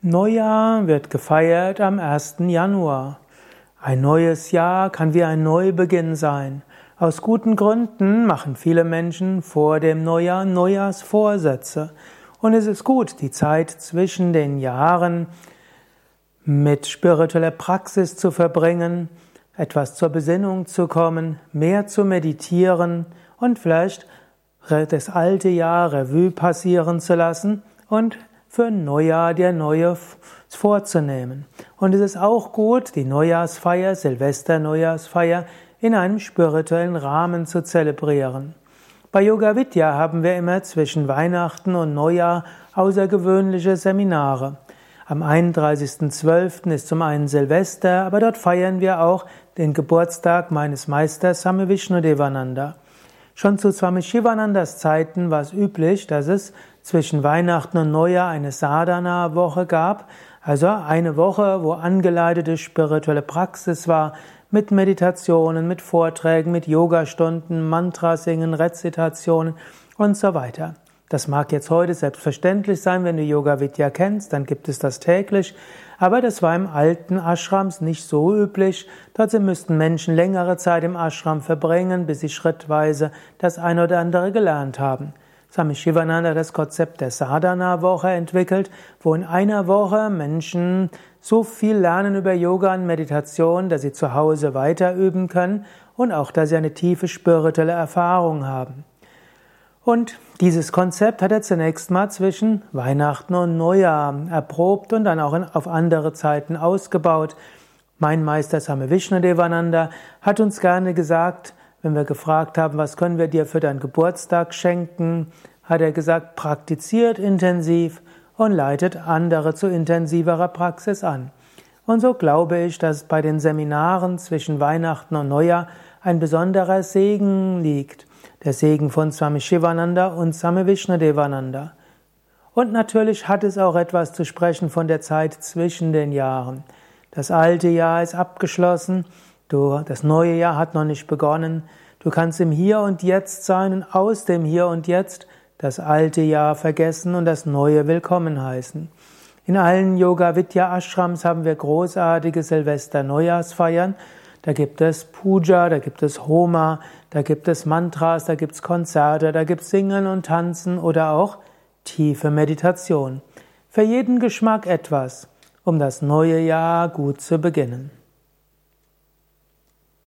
Neujahr wird gefeiert am 1. Januar. Ein neues Jahr kann wie ein Neubeginn sein. Aus guten Gründen machen viele Menschen vor dem Neujahr Neujahrsvorsätze. Und es ist gut, die Zeit zwischen den Jahren mit spiritueller Praxis zu verbringen, etwas zur Besinnung zu kommen, mehr zu meditieren und vielleicht das alte Jahr Revue passieren zu lassen und für Neujahr dir Neues vorzunehmen. Und es ist auch gut, die Neujahrsfeier, Silvester-Neujahrsfeier, in einem spirituellen Rahmen zu zelebrieren. Bei Yoga Vidya haben wir immer zwischen Weihnachten und Neujahr außergewöhnliche Seminare. Am 31.12. ist zum einen Silvester, aber dort feiern wir auch den Geburtstag meines Meisters Swami Vishnudevananda. Schon zu Swami Shivanandas Zeiten war es üblich, dass es zwischen Weihnachten und Neujahr eine Sadhana-Woche gab, also eine Woche, wo angeleitete spirituelle Praxis war, mit Meditationen, mit Vorträgen, mit Yogastunden, Mantrasingen, Rezitationen und so weiter. Das mag jetzt heute selbstverständlich sein, wenn du Yoga Vidya kennst, dann gibt es das täglich, aber das war im alten Ashrams nicht so üblich. Trotzdem müssten Menschen längere Zeit im Ashram verbringen, bis sie schrittweise das eine oder andere gelernt haben. Swami Shivananda hat das Konzept der Sadhana-Woche entwickelt, wo in einer Woche Menschen so viel lernen über Yoga und Meditation, dass sie zu Hause weiter üben können und auch, dass sie eine tiefe spirituelle Erfahrung haben. Und dieses Konzept hat er zunächst mal zwischen Weihnachten und Neujahr erprobt und dann auch auf andere Zeiten ausgebaut. Mein Meister Swami Vishnudevananda hat uns gerne gesagt, wenn wir gefragt haben, was können wir dir für deinen Geburtstag schenken, hat er gesagt, praktiziert intensiv und leitet andere zu intensiverer Praxis an. Und so glaube ich, dass bei den Seminaren zwischen Weihnachten und Neujahr ein besonderer Segen liegt. Der Segen von Swami Shivananda und Swami Vishnudevananda. Und natürlich hat es auch etwas zu sprechen von der Zeit zwischen den Jahren. Das alte Jahr ist abgeschlossen, das neue Jahr hat noch nicht begonnen. Du kannst im Hier und Jetzt sein und aus dem Hier und Jetzt das alte Jahr vergessen und das neue willkommen heißen. In allen Yoga Vidya Ashrams haben wir großartige Silvester-Neujahrsfeiern. Da gibt es Puja, da gibt es Homa, da gibt es Mantras, da gibt es Konzerte, da gibt es Singen und Tanzen oder auch tiefe Meditation. Für jeden Geschmack etwas, um das neue Jahr gut zu beginnen.